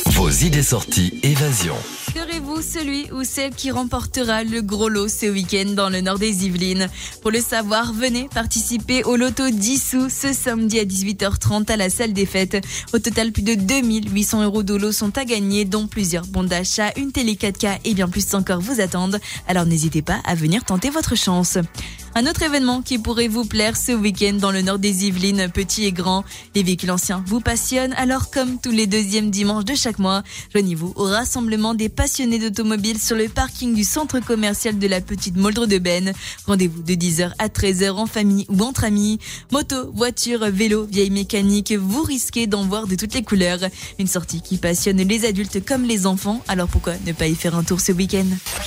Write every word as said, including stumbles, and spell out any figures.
Vos idées sorties évasion. Serez-vous celui ou celle qui remportera le gros lot ce week-end dans le nord des Yvelines? Pour le savoir, venez participer au loto dix sous ce samedi à dix-huit heures trente à la salle des fêtes. Au total, plus de deux mille huit cents euros de lot sont à gagner, dont plusieurs bons d'achat, une télé quatre K et bien plus encore vous attendent. Alors n'hésitez pas à venir tenter votre chance. Un autre événement qui pourrait vous plaire ce week-end dans le nord des Yvelines, petit et grand. Les véhicules anciens vous passionnent, alors comme tous les deuxièmes dimanches de chaque mois, joignez-vous au rassemblement des passionnés d'automobiles sur le parking du centre commercial de la Petite Moldre de Benne. Rendez-vous de dix heures à treize heures en famille ou entre amis. Moto, voiture, vélo, vieille mécanique, vous risquez d'en voir de toutes les couleurs. Une sortie qui passionne les adultes comme les enfants, alors pourquoi ne pas y faire un tour ce week-end ?